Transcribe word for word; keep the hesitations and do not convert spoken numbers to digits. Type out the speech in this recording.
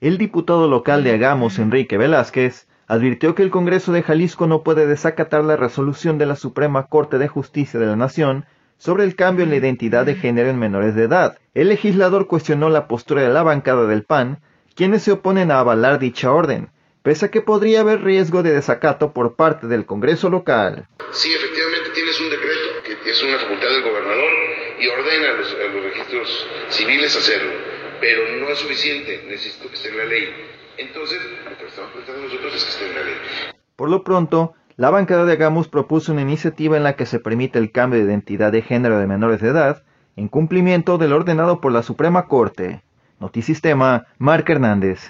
El diputado local de Agamos, Enrique Velázquez, advirtió que el Congreso de Jalisco no puede desacatar la resolución de la Suprema Corte de Justicia de la Nación sobre el cambio en la identidad de género en menores de edad. El legislador cuestionó la postura de la bancada del P A N, quienes se oponen a avalar dicha orden, pese a que podría haber riesgo de desacato por parte del Congreso local. Sí, efectivamente tienes un decreto, que es una facultad del gobernador, y ordena a los, a los registros civiles hacerlo, pero no es suficiente, necesito que esté en la ley. Entonces, lo que estamos planteando nosotros es que esté en la ley. Por lo pronto, la bancada de Agamos propuso una iniciativa en la que se permite el cambio de identidad de género de menores de edad, en cumplimiento de lo ordenado por la Suprema Corte. Notisistema, Marc Hernández.